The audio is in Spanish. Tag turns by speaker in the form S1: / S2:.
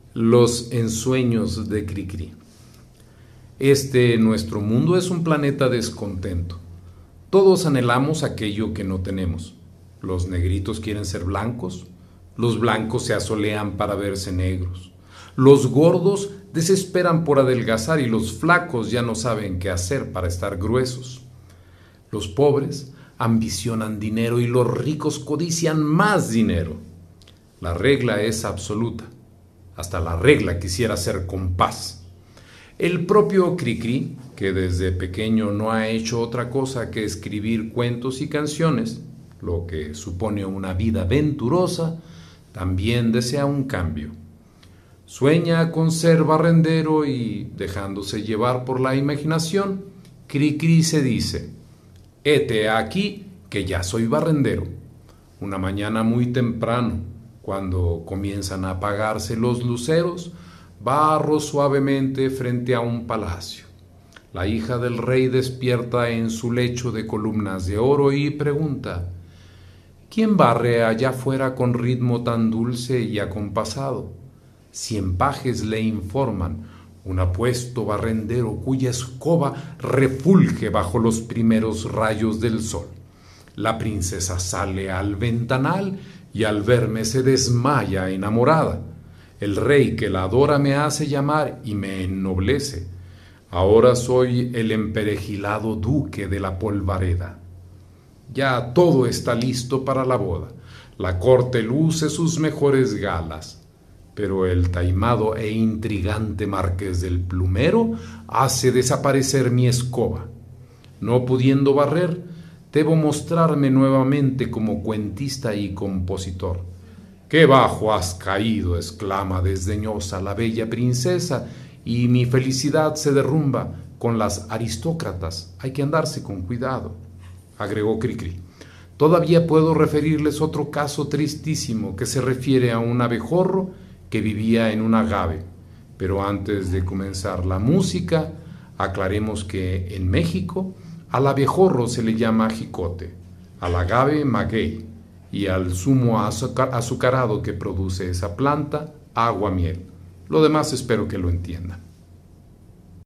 S1: Los ensueños de Cricri. Nuestro mundo es un planeta descontento. Todos anhelamos aquello que no tenemos. Los negritos quieren ser blancos, los blancos se asolean para verse negros. Los gordos desesperan por adelgazar y los flacos ya no saben qué hacer para estar gruesos. Los pobres ambicionan dinero y los ricos codician más dinero. La regla es absoluta. Hasta la regla quisiera ser compás. El propio Cricri, que desde pequeño no ha hecho otra cosa que escribir cuentos y canciones, lo que supone una vida venturosa, también desea un cambio. Sueña con ser barrendero y, dejándose llevar por la imaginación, Cricri se dice: «Hete aquí que ya soy barrendero». Una mañana muy temprano, cuando comienzan a apagarse los luceros, barro suavemente frente a un palacio. La hija del rey despierta en su lecho de columnas de oro y pregunta: «¿Quién barre allá afuera con ritmo tan dulce y acompasado?». 100 pajes le informan: un apuesto barrendero cuya escoba refulge bajo los primeros rayos del sol. La princesa sale al ventanal y al verme se desmaya enamorada. El rey que la adora me hace llamar y me ennoblece. Ahora soy el emperejilado duque de la polvareda. Ya todo está listo para la boda. La corte luce sus mejores galas. Pero el taimado e intrigante marqués del Plumero hace desaparecer mi escoba. No pudiendo barrer, debo mostrarme nuevamente como cuentista y compositor. «¡Qué bajo has caído!», exclama desdeñosa la bella princesa, «y mi felicidad se derrumba. Con las aristócratas hay que andarse con cuidado», agregó Cricri. «Todavía puedo referirles otro caso tristísimo que se refiere a un abejorro que vivía en un agave. Pero antes de comenzar la música, aclaremos que en México al abejorro se le llama jicote, al agave maguey y al zumo azucarado que produce esa planta, aguamiel. Lo demás espero que lo entiendan.